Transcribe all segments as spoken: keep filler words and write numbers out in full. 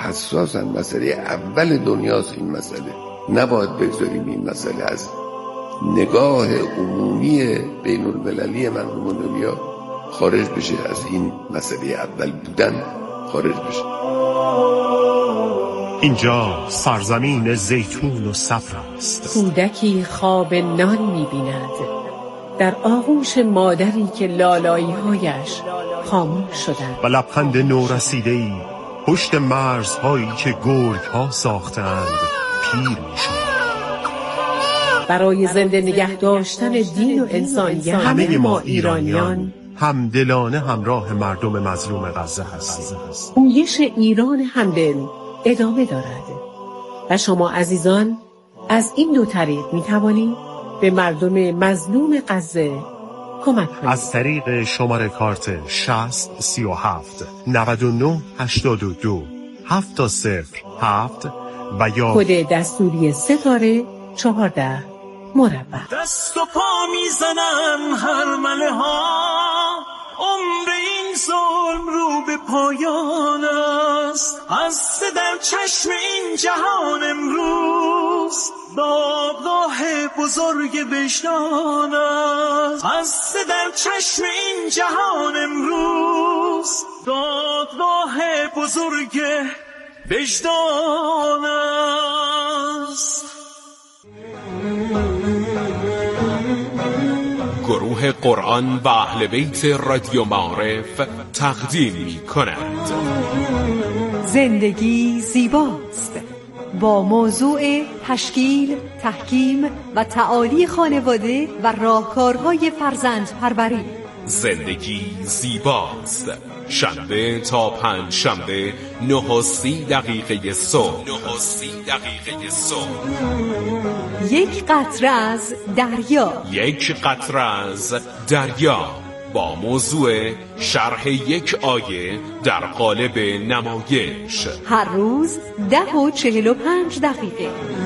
حساسن. مسئله اول دنیاست این مسئله. نباید بگذاریم این مسئله از نگاه عمومی بین المللی مردم دنیا خارج بشه، از این مسئله اول بودن خارج بشه. اینجا سرزمین زیتون و صبر است. کودکی خواب نان می‌بیند در آغوش مادری که لالایی‌هایش خاموش شدند و لبخند نورسیده‌ای پشت مرزهایی که گرگ‌ها ساختند پیر می‌شود. برای زنده نگه داشتن دین و انسانیت همه ما ایرانیان همدلانه همراه مردم مظلوم غزه هستیم. پویش ایران همدل ادامه دارد و شما عزیزان از این دو طریق می توانید به مردم مظلوم غزه کمک کنید. از طریق شماره کارت شصت سی و هفت نود و نه هشتاد و دو هفت صفر هفت و یا کد دستوری ستاره چهارده مربع. دست و پا میزنم هر مله ها، عمر این ظلم رو به پایان است. از در چشم این جهان امروز دادگاه بزرگ وجدان است. از در چشم این جهان امروز دادگاه بزرگ وجدان است. گروه قرآن و اهل بیت رادیو معارف تقدیم می کند زندگی زیباست، با موضوع تشکیل، تحکیم و تعالی خانواده و راهکارهای فرزندپروری. زندگی زیباست، شنبه تا پنج شنبه نه و سی دقیقه صبح. نه و سی دقیقه صبح. یک قطره از دریا. یک قطره از دریا با موضوع شرح یک آیه در قالب نمایش. هر روز ده و چهل و پنج دقیقه.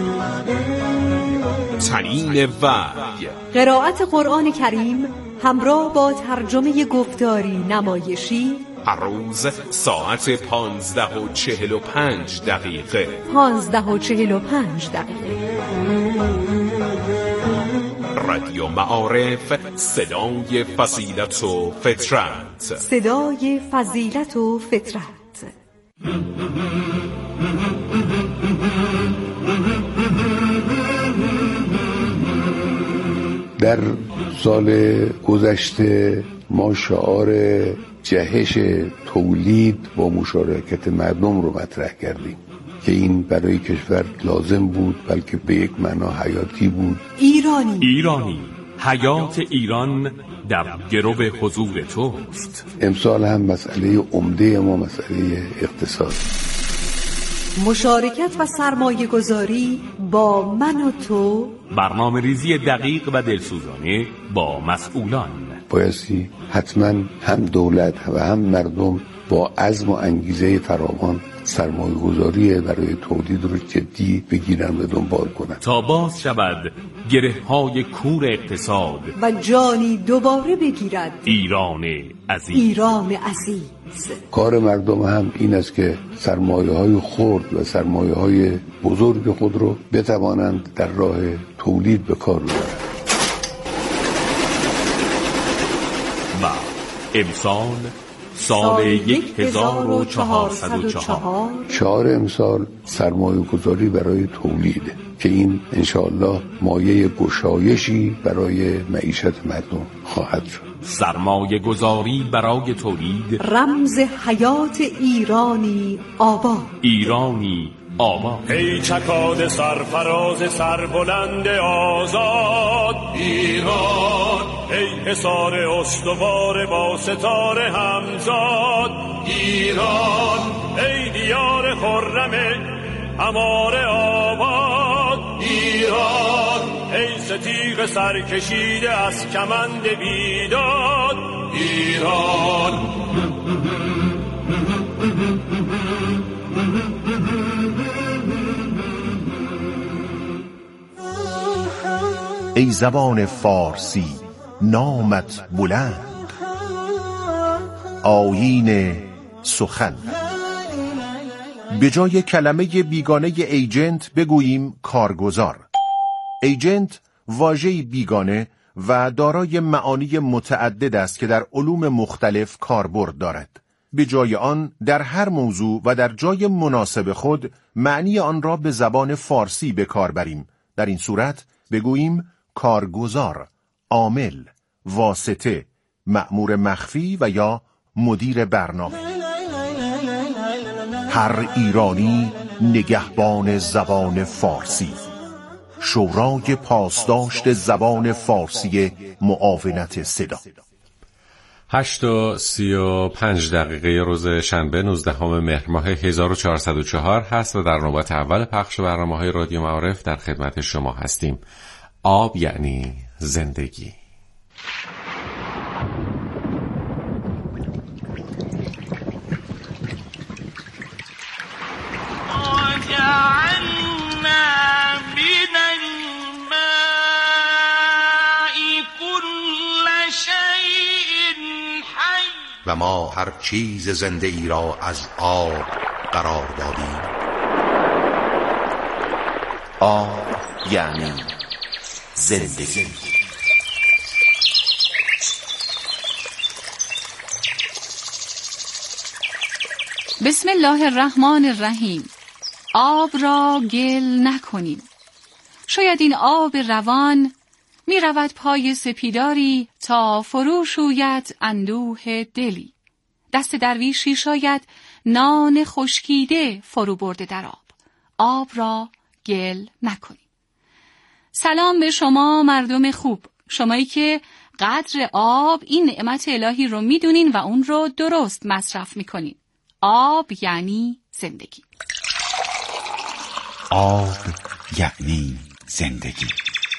تنین وحی، قرائت قرآن کریم همراه با ترجمه گفتاری نمایشی. هر روز ساعت پانزده و چهل و پنج دقیقه. پانزده و چهل و پنج دقیقه. رادیو معارف، صدای فضیلت و فطرت. صدای فضیلت و فطرت. در سال گذشته ما شعار جهش تولید با مشارکت مردم رو مطرح کردیم که این برای کشور لازم بود، بلکه به یک معنا حیاتی بود. ایرانی ایرانی حیات ایران در گرو حضور توست. امسال هم مسئله عمده ما مسئله اقتصاد. مشارکت و سرمایه گذاری با من و تو. برنامه ریزی دقیق و دلسوزانه با مسئولان. بایستی حتما هم دولت و هم مردم با عزم و انگیزه فراوان سرمایه گذاری برای تولید رو جدی بگیرن و دنبال کنن تا باز شود گره های کور اقتصاد و جانی دوباره بگیرد ایران عزیز. ایران عزیز. کار مردم هم این است که سرمایه های خرد و سرمایه های بزرگ خود رو بتوانند در راه تولید به کار ببرند. و امسال سال یک هزار و چهارصد و چهار شعار امسال سرمایه گذاری برای تولیده که این انشاءالله مایه گشایشی برای معیشت مردم خواهد شد. سرمایه گذاری برای تولید، رمز حیات ایرانی آباد. ایرانی آباد. ای چکاد سرفراز سربلند آزاد ایران، ای حصار استوار با ستاره همزاد ایران، ای دیار خرم هماره آباد ایران، ای ستیغ سرکشیده از کمند بیداد ایران. ای زبان فارسی نامت بلند، آیین سخن به جای کلمه بیگانه ایجنت بگوییم کارگزار. ایجنت واژه‌ای بیگانه و دارای معانی متعدد است که در علوم مختلف کاربرد دارد. به جای آن در هر موضوع و در جای مناسب خود معنی آن را به زبان فارسی به کار بریم. در این صورت بگوییم کارگزار، عامل، واسطه، مأمور مخفی و یا مدیر برنامه. هر ایرانی نگهبان زبان فارسی. شورای پاسداشت زبان فارسی معاونت صدا. هشت و سی و پنج دقیقه روز شنبه نوزدهم مهر ماه هزار و چهارصد و چهار هست و در نوبت اول پخش برنامه‌های رادیو معارف در خدمت شما هستیم. آب یعنی زندگی. و ما هر چیز زنده ای را از آب قرار دادیم. آب یعنی زندگی. بسم الله الرحمن الرحیم. آب را گل نکنیم. شاید این آب روان می رود پای سپیداری تا فرو شوید اندوه دلی. دست درویشی شاید نان خشکیده فرو برده در آب. آب را گل نکنیم. سلام به شما مردم خوب، شمایی که قدر آب این نعمت الهی رو می دونین و اون رو درست مصرف می کنین. آب یعنی زندگی. آب یعنی زندگی.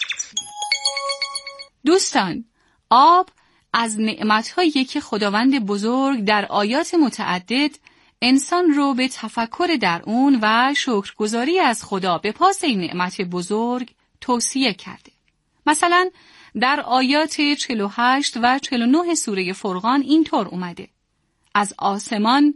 دوستان، آب از نعمت‌هایی که خداوند بزرگ در آیات متعدد انسان رو به تفکر در اون و شکرگزاری از خدا به پاس این نعمت بزرگ توصیه کرده. مثلا در آیات چهل و هشت و چهل و نه سوره فرقان اینطور اومده: از آسمان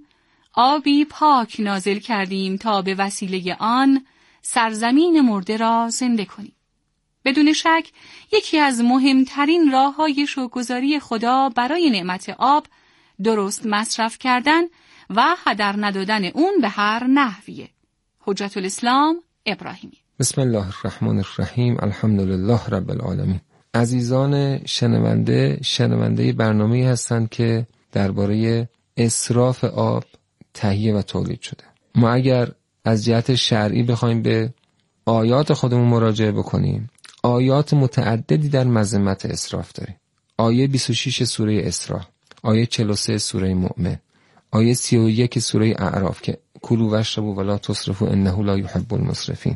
آبی پاک نازل کردیم تا به وسیله آن سرزمین مرده را زنده کنیم. بدون شک یکی از مهمترین راه‌های شکرگزاری خدا برای نعمت آب درست مصرف کردن و هدر ندادن اون به هر نحویه. حجت الاسلام ابراهیمی. بسم الله الرحمن الرحیم. الحمدلله رب العالمین. عزیزان شنونده، شنونده برنامه‌ای هستند که درباره اسراف آب تهیه و تولید شده. ما اگر از جهت شرعی بخوایم به آیات خودمون مراجعه بکنیم، آیات متعددی در مذمت اسراف داریم. آیه بیست و شش سوره اسراء، آیه چهل و سه سوره مؤمن، آیه سی و یک سوره اعراف که کلوا واشربوا ولا تسرفوا انه لا يحب المسرفین،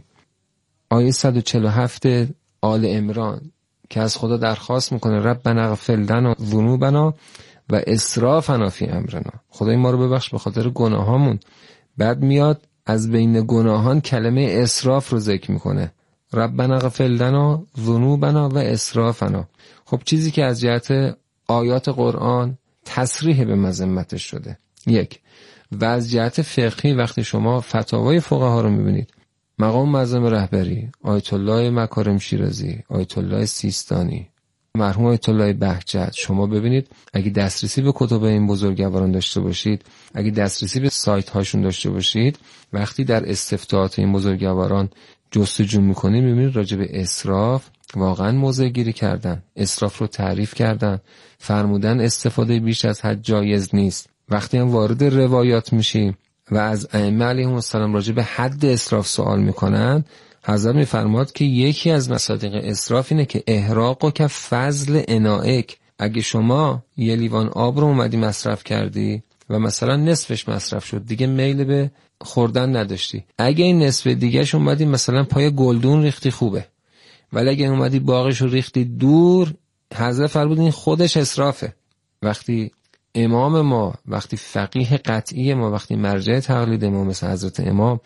آیه صد و چهل و هفت آل عمران که از خدا درخواست میکنه ربنا اغفر لنا ذنوبنا و اسرافنا فی امرنا، خدای ما رو ببخش به خاطر گناهامون. بعد میاد از بین گناهان کلمه اسراف رو ذکر میکنه، ربنا اغفر لنا ذنوبنا و اسرافنا. خب چیزی که از جهت آیات قرآن تصریح به مذمتش شده، یک. و از جهت فقهی وقتی شما فتاوای فقها رو میبینید، مقام معظم رهبری، آیت الله مکارم شیرازی، آیت الله سیستانی، مرحوم آیت الله بهجت، شما ببینید اگه دسترسی به کتب این بزرگواران داشته باشید، اگه دسترسی به سایت هاشون داشته باشید، وقتی در استفتاءات این بزرگواران جستجو میکنید میبینید راجع به اسراف واقعا موضع گیری کردن، اسراف رو تعریف کردن، فرمودن استفاده بیش از حد جایز نیست. وقتی هم وارد روایات میشیم و از ائمه علیهم السلام راجع به حد اسراف سوال میکنن، حضرت میفرماد که یکی از مصادیق اسراف اینه که احراق و که فضل انائک، اگه شما یه لیوان آب رو اومدی مصرف کردی و مثلا نصفش مصرف شد، دیگه میل به خوردن نداشتی، اگه این نصف دیگهش اومدی مثلا پای گلدون ریختی خوبه، ولی اگه اومدی باقیش رو ریختی دور، حضرت فرمود این خودش اسرافه. وقتی امام ما، وقتی فقیه قطعی ما، وقتی مرجع تقلید ما مثل حضرت امام،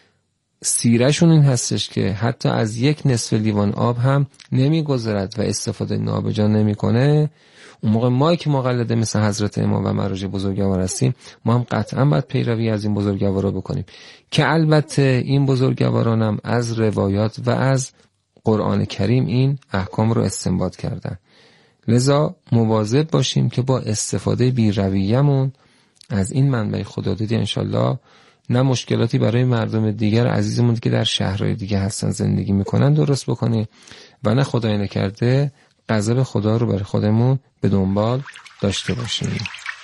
سیرشون این هستش که حتی از یک نصف لیوان آب هم نمیگذرد و استفاده نابجا نمیکنه، اون موقع ما که مقلده مثل حضرت امام و مراجع بزرگوار هستیم، ما هم قطعا باید پیروی از این بزرگوارا بکنیم که البته این بزرگواران هم از روایات و از قرآن کریم این احکام رو استنباط کردن. لذا مواظب باشیم که با استفاده بی‌رویه‌مون از این منبع خدادادی انشالله نه مشکلاتی برای مردم دیگر عزیزمون که در شهرهای دیگه هستن زندگی میکنن درست بکنیم و نه خدای نکرده غضب خدا رو برای خودمون به دنبال داشته باشیم.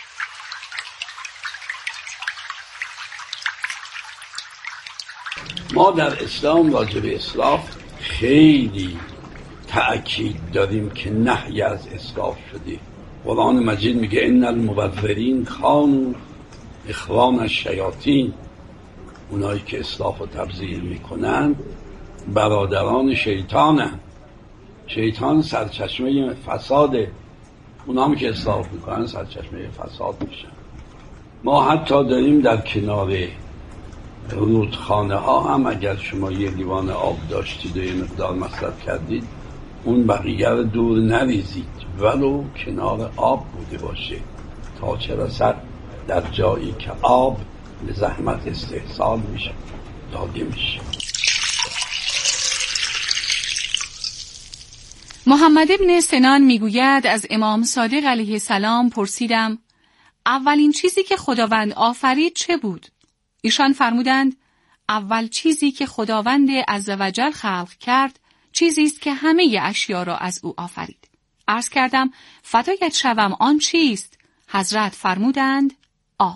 ما در اسلام راجع به اسلاف خیلی تأکید داریم که نهی از اسلاف شده. قرآن مجید میگه ان المبذرین کانوا اخوان الشیاطین، اونایی که اسلاف و تبذیر میکنن برادران شیطانن. شیطان سرچشمه فساده، اونام که اصلاح میکنن سرچشمه فساد میشن. ما حتی داریم در کنار رودخانه ها هم اگر شما یه لیوان آب داشتید و یه مقدار مصرف کردید، اون بقیه رو دور نریزید ولو کنار آب بوده باشه، تا چه رسد در جایی که آب به زحمت استحصال میشه داده میشه. محمد ابن سنان میگوید از امام صادق علیه السلام پرسیدم اولین چیزی که خداوند آفرید چه بود؟ ایشان فرمودند اول چیزی که خداوند عزوجل خلق کرد چیزی است که همه اشیا را از او آفرید. عرض کردم فدایت شوم آن چیست؟ حضرت فرمودند آب.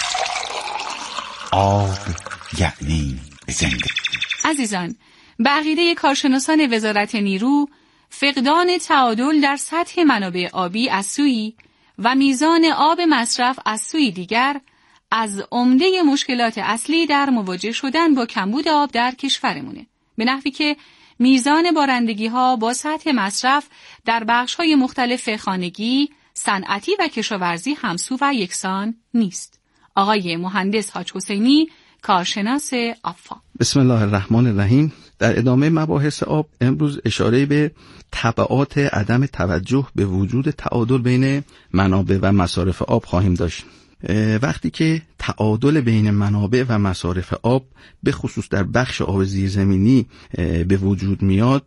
آب یعنی زندگی. عزیزان، به عقیده کارشناسان وزارت نیرو، فقدان تعادل در سطح منابع آبی از سویی و میزان آب مصرف از سوی دیگر از عمده مشکلات اصلی در مواجه شدن با کمبود آب در کشورمونه، به نحوی که میزان بارندگی ها با سطح مصرف در بخش های مختلف خانگی، صنعتی و کشاورزی همسو و یکسان نیست. آقای مهندس حاج حسینی، کارشناس آبفا. بسم الله الرحمن الرحیم. در ادامه مباحث آب امروز اشاره به تبعات عدم توجه به وجود تعادل بین منابع و مصارف آب خواهیم داشت. وقتی که تعادل بین منابع و مصارف آب به خصوص در بخش آب زیرزمینی به وجود میاد،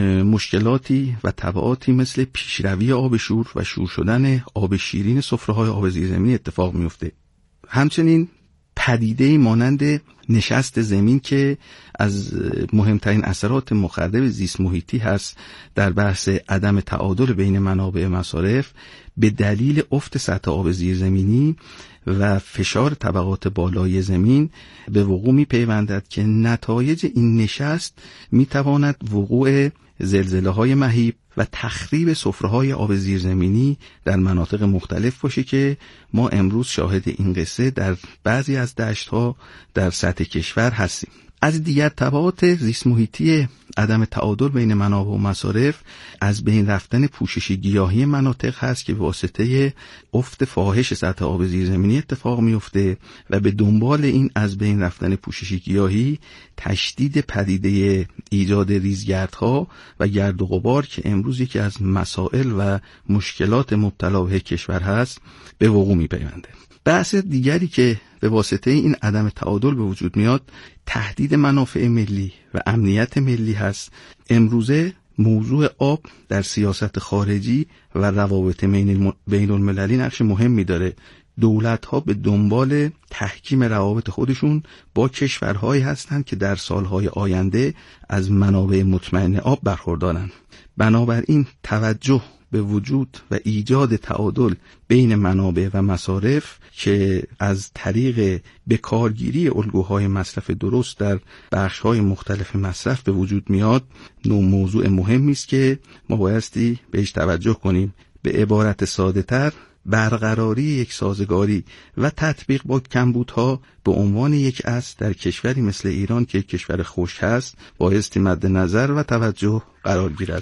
مشکلاتی و تبعاتی مثل پیشروی آب شور و شور شدن آب شیرین سفره‌های آب زیرزمینی اتفاق میفته. همچنین پدیده مانند نشست زمین که از مهمترین اثرات مخرب زیست محیطی هست در بحث عدم تعادل بین منابع مصارف به دلیل افت سطح آب زیرزمینی و فشار طبقات بالای زمین به وقوع می پیوندد که نتایج این نشست می تواند وقوع زلزله های مهیب و تخریب سفره‌های آب زیرزمینی در مناطق مختلف باشه که ما امروز شاهد این قصه در بعضی از دشت‌ها در سطح کشور هستیم. از دیگر تبعات زیست محیطی عدم تعادل بین منابع و مصارف از بین رفتن پوشش گیاهی مناطق هست که به واسطه افت فاحش سطح آب زیرزمینی اتفاق میفته و به دنبال این از بین رفتن پوشش گیاهی تشدید پدیده ایجاد ریزگردها و گرد و غبار که امروز یکی از مسائل و مشکلات مبتلا به کشور هست به وقوع میپیونده. بحث دیگری که به واسطه این عدم تعادل به وجود میاد تهدید منافع ملی و امنیت ملی هست. امروزه موضوع آب در سیاست خارجی و روابط بین المللی نقش مهمی داره. دولت‌ها به دنبال تحکیم روابط خودشون با کشورهایی هستند که در سالهای آینده از منابع مطمئن آب برخوردارن. بنابراین توجه به وجود و ایجاد تعادل بین منابع و مصارف که از طریق بکارگیری الگوهای مصرف درست در بخش‌های مختلف مصرف به وجود میاد نوع موضوع مهمی است که ما بایستی بهش توجه کنیم. به عبارت ساده‌تر، برقراری یک سازگاری و تطبیق با کمبودها به عنوان یک اصل در کشوری مثل ایران که کشور خشک است بایستی مد نظر و توجه قرار گیرد.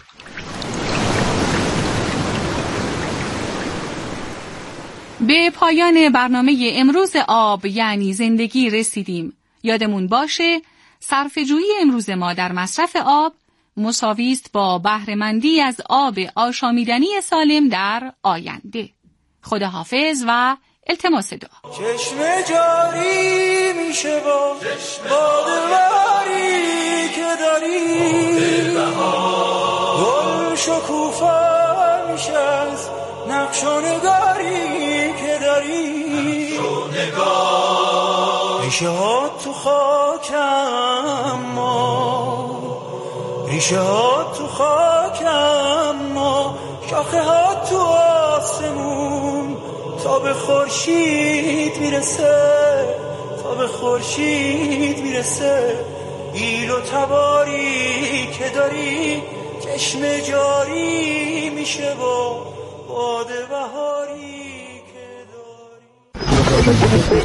به پایان برنامه امروز آب یعنی زندگی رسیدیم. یادمون باشه صرفه‌جویی امروز ما در مصرف آب مساوی است با بهره‌مندی از آب آشامیدنی سالم در آینده. خداحافظ و التماس دعا. چشم جاری میشه با بادواری که داری، گل شکوفا میشه از نقش و نگاری که داری، ریشه ها تو خاکم ما، ریشه ها تو خاکم ما، شاخه ها تو آسمون، تا به خورشید میرسه، تا به خورشید میرسه، ایل و تباری که داری، چشم جاری میشه با باد بهاری که داری.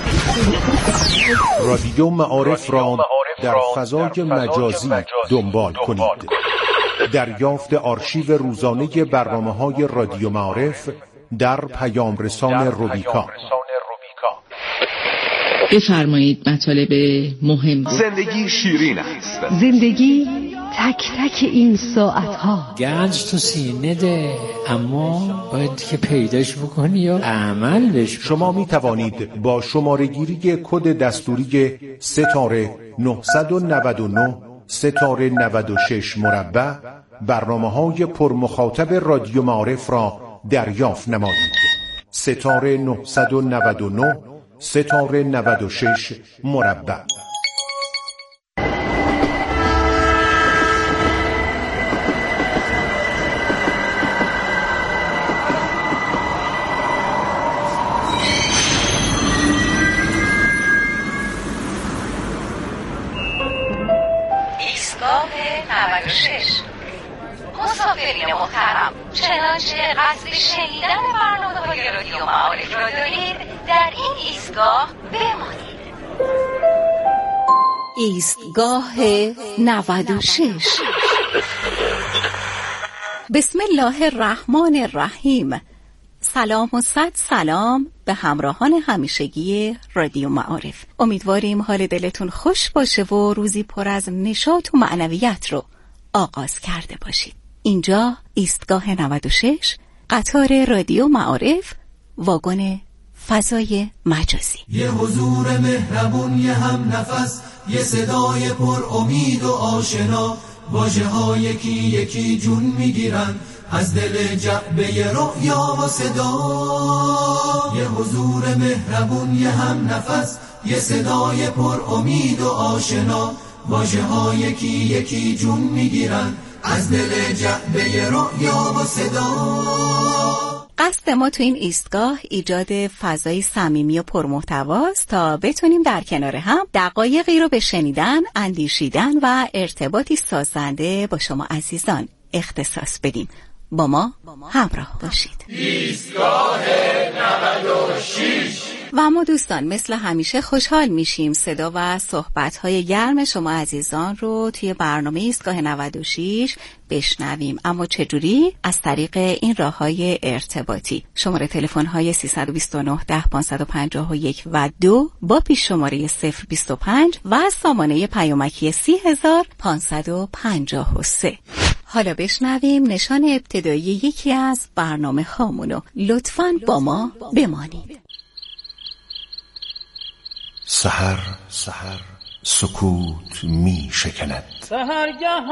رادیو معارف را در فضای مجازی دنبال کنید. دریافت آرشیو روزانه برنامه‌های رادیو معارف در پیام رسان روبیکا. بفرمایید مطالب مهم. زندگی شیرین است. زندگی تک تک این ساعتها. گنج تو سینه ده، اما باید که پیداش بکنی یا عمل بش. شما می توانید با شماره گیری کد دستوری ستاره نهصد و نود و نه ستاره نود و شش مربع برنامه های پرمخاطب رادیو معارف را دریافت نمایید. ستاره نهصد و نود و نه ستاره نود و شش مربع. ایستگاه نود و شش. مسافرین محترم، چنانچه قصد شنیدن برنامه‌های رادیو معارف را دارید، در این ایستگاه بمانید. ایستگاه نود و شش. بسم الله الرحمن الرحیم. سلام و صد سلام به همراهان همیشگی رادیو معارف. امیدواریم حال دلتون خوش باشه و روزی پر از نشاط و معنویت رو آغاز کرده باشید. اینجا ایستگاه نود و شش، قطار رادیو معارف، واگن فضای مجازی. یه حضور مهربون، یه هم نفس، یه صدای پر امید و آشنا، واژه ها یکی یکی جون میگیرن از دل جعبه رؤیا و صدا. یه حضور مهربون، یه هم نفس، یه صدای پر امید و آشنا، واژه ها یکی یکی جون میگیرن از دل جعبه رؤیا و صدا. قصد ما تو این ایستگاه ایجاد فضای صمیمی و پرمحتواست تا بتونیم در کنار هم دقایقی رو به شنیدن، اندیشیدن و ارتباطی سازنده با شما عزیزان اختصاص بدیم. با ما همراه باشید. ایستگاه نود و شش. و ما دوستان مثل همیشه خوشحال میشیم صدا و صحبت‌های گرم شما عزیزان رو توی برنامه ایستگاه نود و شش بشنویم. اما چجوری؟ از طریق این راه‌های ارتباطی. شماره تلفن‌های سیصد و بیست و نه ده پانصد و پنجاه و یک و دو با پیش شماره صفر بیست و پنج و سامانه پیامکی سی هزار پانصد و پنجاه و سه. حالا بشنویم نشان ابتدایی یکی از برنامه هامونو. لطفاً با ما بمانید. سحر سحر سکوت می شکند. سحرگهان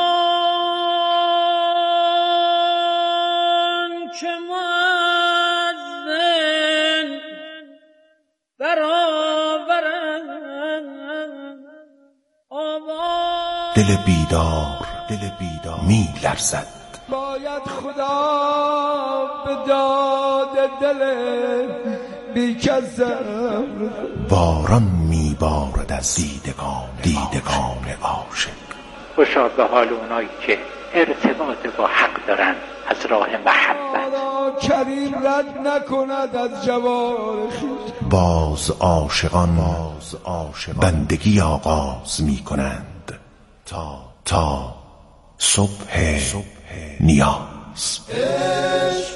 که مؤذن برآورد آواز، دل بیدار دل بیدار می لرزد. باید خدا به داد دل بیکسم. باران می بارد از دیدگان دیدگان عاشق. خوشا به حال اونایی که ارتباط با حق دارن از راه محبت. کریم رد نکند از جوار خویش. باز عاشقان باز عاشقان بندگی آغاز می کنند تا تا صبح صبح نیاز. عشق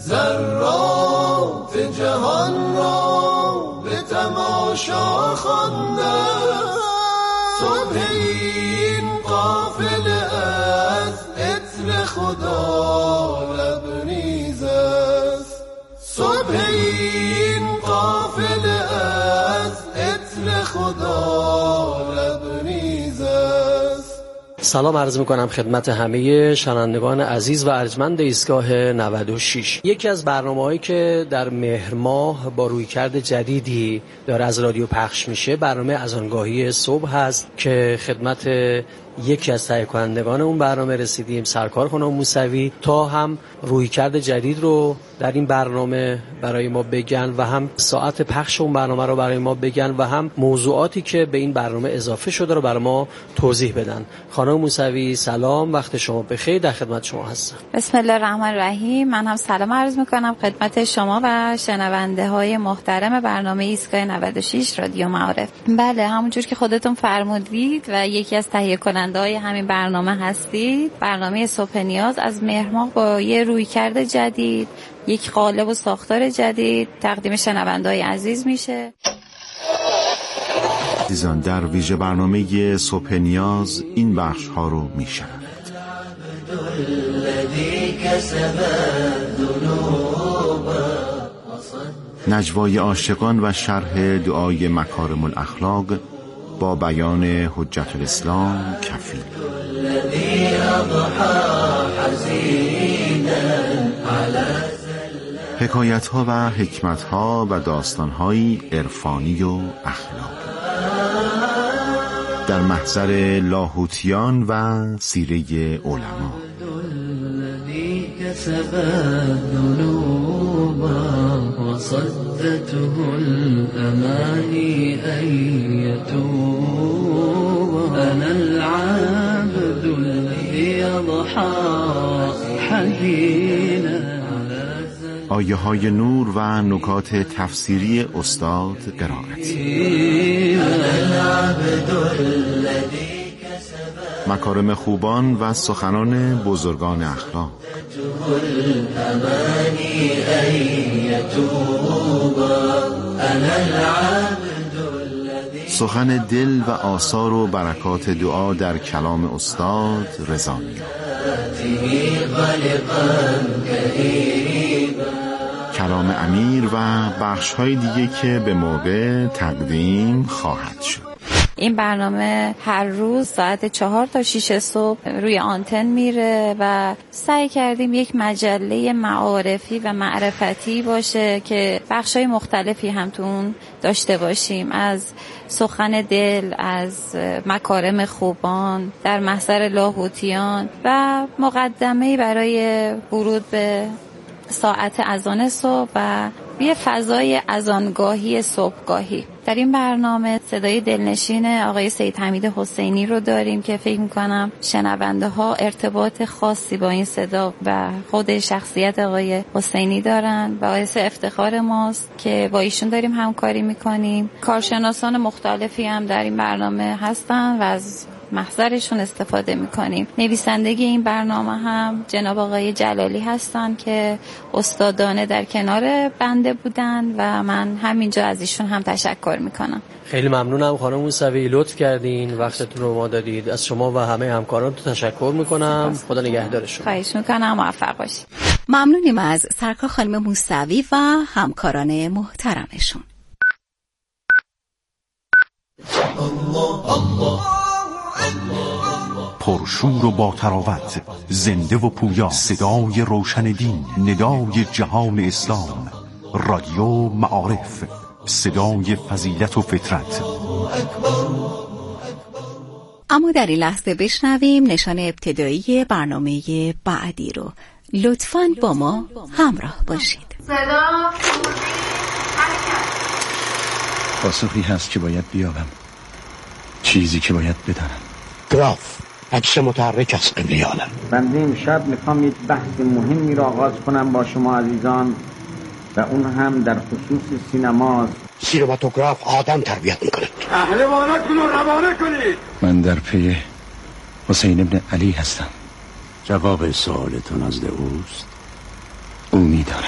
ذرات جهان را به تماشا خوانده، صبح این قافله از عطر خدا لبریز است، صبح این قافله از عطر خدا لبریز است. سلام عرض میکنم خدمت همه شنوندگان عزیز و ارجمند ایستگاه نود و شش. یکی از برنامه‌هایی که در مهر ماه با رویکرد جدیدی داره از رادیو پخش میشه برنامه اذانگاهی صبح هست که خدمت یکی از تهیه کنندگان اون برنامه رسیدیم، سرکار خانم موسوی، تا هم رویکرد جدید رو در این برنامه برای ما بگن و هم ساعت پخش اون برنامه رو برای ما بگن و هم موضوعاتی که به این برنامه اضافه شده رو برای ما توضیح بدن. خانم موسوی سلام، وقت شما بخیر، در خدمت شما هستم. بسم الله الرحمن الرحیم. من هم سلام عرض میکنم خدمت شما و شنونده های محترم برنامه ایستگاه نود و شش رادیو معارف. بله، همونجور که خودتون فرمودید و یکی از تهیه کننده های همین برنامه هستید، برنامه صبح نیاز از مهر ماه با یه رویکرد جدید، یک قالب و ساختار جدید تقدیم شنونده‌های عزیز میشه. عزیزان، در ویژه برنامه صبح نیاز این بخش ها رو میشنوید. نجوای عاشقان و شرح دعای مکارم الاخلاق با بیان حجت الاسلام کفیل. حکایت ها و حکمت ها و داستان های عرفانی و اخلاقی در محضر لاهوتیان و سیره علما. وصدته الأماني أن يتوب أنا العبد الذي يضحى حزينا. آیه های نور و نکات تفسیری استاد قرائتی. مکارم خوبان و سخنان بزرگان اخلاق. سخن دل و آثار و برکات دعا در کلام استاد رضایی. کلام امیر و بخش‌های دیگه که به موقع تقدیم خواهد شد. این برنامه هر روز ساعت چهار تا شیش صبح روی آنتن میره و سعی کردیم یک مجله معارفی و معرفتی باشه که بخشای مختلفی هم تو اون داشته باشیم، از سخن دل، از مکارم خوبان در محضر لاهوتیان و مقدمه‌ای برای ورود به ساعت اذان صبح و یه فضای اذانگاهی صبحگاهی. در این برنامه صدای دلنشین آقای سید حمید حسینی رو داریم که فکر میکنم شنونده ها ارتباط خاصی با این صدا و خود شخصیت آقای حسینی دارن و باعث افتخار ماست که با ایشون داریم همکاری میکنیم. کارشناسان مختلفی هم در این برنامه هستن و از محضرشون استفاده میکنیم. نویسندگی این برنامه هم جناب آقای جلالی هستن که استادانه در کنار بنده بودن و من همینجا از ایشون هم تشکر میکنم. خیلی ممنونم خانم موسوی، لطف کردین، وقتتون رو ما دادید. از شما و همه همکارانتون تشکر میکنم. خدا نگهدارشون. خواهش میکنم، موفق باشید. ممنونیم از سرکار خانم موسوی و همکاران محترمشون. الله الله پرشور و با تراوت، زنده و پویا، صدای روشن دین، ندای جهان اسلام، رادیو معارف، صدای فضیلت و فطرت. اما در این لحظه بشنویم نشان ابتدایی برنامه بعدی رو. لطفاً با ما همراه باشید. صدا پاسخی هست که باید بیابم، چیزی که باید بدانم. گراف عکس متحرک از قبله عالم. بنده امشب میخوام یک بحث مهمی را آغاز کنم با شما عزیزان و اون هم در خصوص سینماست. سینماتوگراف آدم تربیت میکنه. پهلوانات کنو روانه کنید. من در پی حسین ابن علی هستم. جواب سوالتون از اوست؟ او میداند.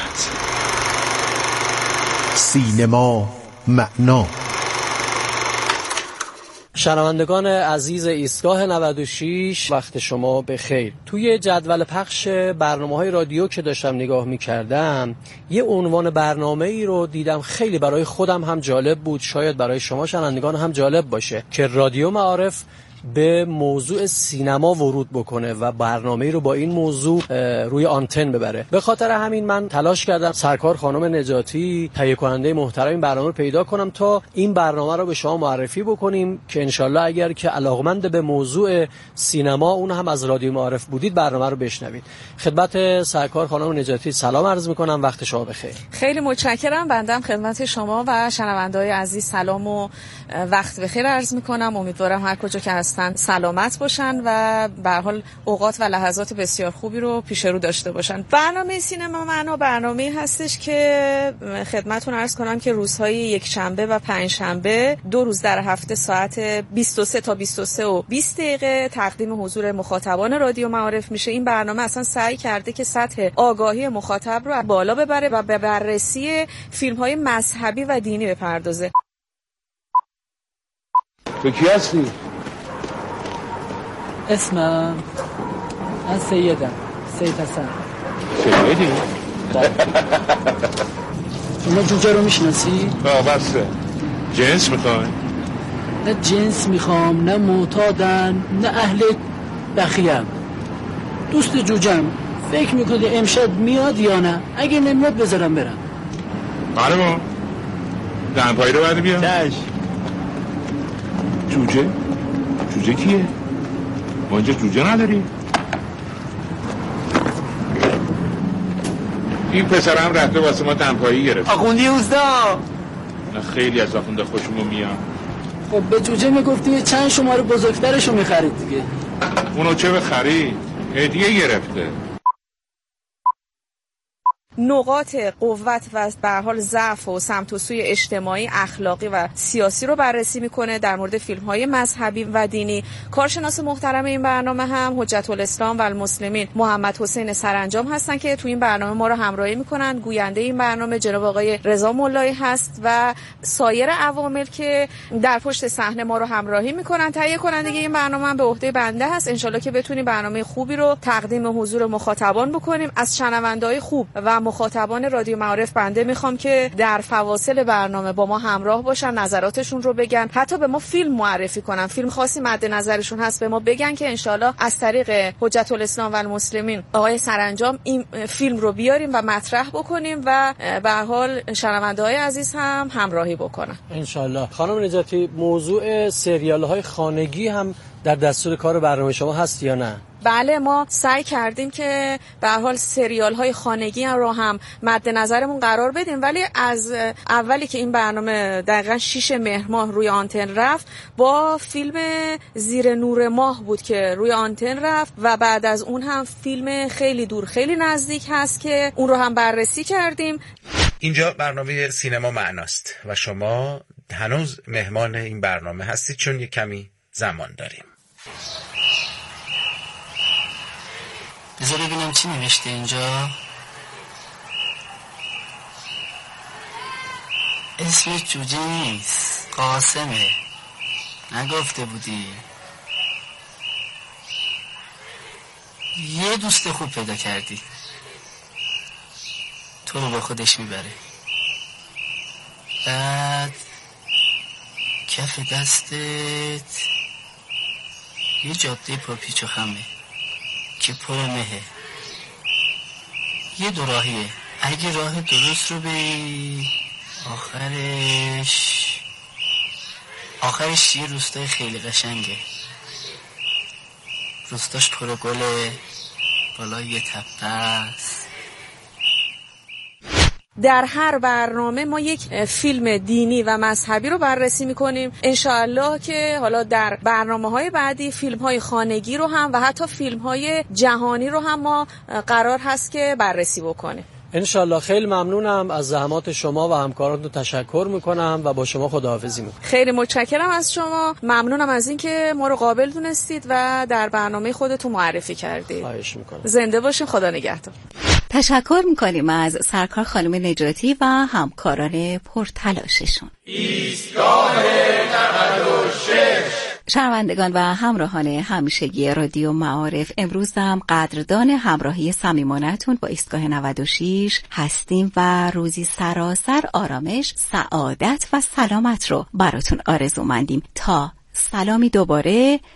سینما معنا. شنوندگان عزیز ایستگاه نود و شش، وقت شما بخیر. توی جدول پخش برنامه‌های رادیو که داشتم نگاه می‌کردم، یه عنوان برنامه‌ای رو دیدم خیلی برای خودم هم جالب بود، شاید برای شما شنوندگان هم جالب باشه، که رادیو معارف به موضوع سینما ورود بکنه و برنامه‌ای رو با این موضوع روی آنتن ببره. به خاطر همین من تلاش کردم سرکار خانم نجاتی، تهیه کننده محترم این برنامه رو پیدا کنم تا این برنامه رو به شما معرفی بکنیم که انشالله اگر که علاقمند به موضوع سینما اون هم از رادیو معارف بودید برنامه رو بشنوید. خدمت سرکار خانم نجاتی سلام عرض می‌کنم، وقت شما بخیر. خیلی متشکرم. بنده خدمت شما و شنونده‌های عزیز سلام و وقت بخیر عرض می‌کنم. امیدوارم هر کجا که هستن سلامت باشن و به هر حال اوقات و لحظات بسیار خوبی رو پیش رو داشته باشن. برنامه سینما معنا برنامه‌ای هستش که خدمتتون عرض کنم که روزهای یک شنبه و پنج شنبه دو روز در هفته ساعت بیست و سه تا بیست و سه و بیست دقیقه تقدیم حضور مخاطبان رادیو معارف میشه. این برنامه اصلا سعی کرده که سطح آگاهی مخاطب رو بالا ببره و به بررسی فیلم‌های مذهبی و دینی بپردازه. تو کی هستی؟ اسمم من سیدم، سید حسن. سیدی؟ شما جوجه رو میشناسی؟ آه بسه. جنس میخوای؟ نه جنس میخوام، نه معتادن، نه اهل بخیم. دوست جوجم. فکر میکنی امشب میاد یا نه؟ اگه نمیاد بذارم برم. بله با دنپایی رو برده بیا. دش جوجه؟ جوجه کیه؟ ما اینجا جوجه نداری؟ این پسرم رفته واسه ما دنپایی گرفت. آخوندی اوستا؟ نه خیلی از آخونده خوشمون میاد. خب به جوجه میگفتی چند شماره بزرگترشو میخرید دیگه. اونو چه بخرید؟ هدیه گرفته. نقاط قوت و به هر حال ضعف و سمت و سوی اجتماعی، اخلاقی و سیاسی رو بررسی میکنه. در مورد فیلم‌های مذهبی و دینی کارشناس محترم این برنامه هم حجت الاسلام و المسلمین محمد حسین سرانجام هستن که تو این برنامه ما رو همراهی میکنن. گوینده این برنامه جناب آقای رضا مولایی هست و سایر عوامل که در پشت صحنه ما رو همراهی میکنن. تهیه کننده این برنامه هم به عهده بنده هست. انشالله که بتونیم برنامه خوبی رو تقدیم حضور مخاطبان بکنیم. از شنونده‌های خوب و مخاطبان رادیو معارف بنده میخوام که در فواصل برنامه با ما همراه باشن، نظراتشون رو بگن، حتی به ما فیلم معرفی کنن، فیلم خاصی مد نظرشون هست به ما بگن که انشالله از طریق حجت الاسلام و المسلمین آقای سرانجام این فیلم رو بیاریم و مطرح بکنیم و به هر حال شنونده‌های عزیز هم همراهی بکنن انشالله. خانم نجاتی، موضوع سریال‌های خانگی هم در دستور کار برنامه شما هست یا نه؟ بله، ما سعی کردیم که به هر حال سریال های خانگی رو هم مد نظرمون قرار بدیم، ولی از اولی که این برنامه دقیقاً شش مهر ماه روی آنتن رفت با فیلم زیر نور ماه بود که روی آنتن رفت و بعد از اون هم فیلم خیلی دور خیلی نزدیک هست که اون رو هم بررسی کردیم. اینجا برنامه سینما معناست و شما هنوز مهمان این برنامه هستید چون یک کمی زمان داریم. بذار ببینم چی نوشته اینجا. اسم جوجه نیست، قاسمه. نگفته بودی؟ یه دوست خوب پیدا کردی، تو رو با خودش میبره. بعد کف دستت یه جاده پرپیچ و خمه که پر مهه، یه دو راهیه. اگه راه درست رو بری آخرش آخرش یه روستای خیلی قشنگه. روستاش پر گله، بالای یه تپه است. در هر برنامه ما یک فیلم دینی و مذهبی رو بررسی میکنیم. انشاءالله که حالا در برنامه‌های بعدی فیلم‌های خانگی رو هم و حتی فیلم‌های جهانی رو هم ما قرار هست که بررسی بکنیم. انشالله. خیلی ممنونم از زحمات شما و همکارانتون، تشکر میکنم و با شما خداحافظی میکنم. خیلی متشکرم از شما، ممنونم از اینکه ما رو قابل دونستید و در برنامه خودتون معرفی کردید. خواهش میکنم. زنده باشین، خدا نگهدار. تشکر میکنیم از سرکار خانم نجاتی و همکاران پرتلاششون. ایستگاه نود و شش شنوندگان و همراهان همیشگی رادیو معارف، امروز هم قدردان همراهی صمیمانه‌تون با ایستگاه نود و شش هستیم و روزی سراسر آرامش، سعادت و سلامت رو براتون آرزومندیم. تا سلامی دوباره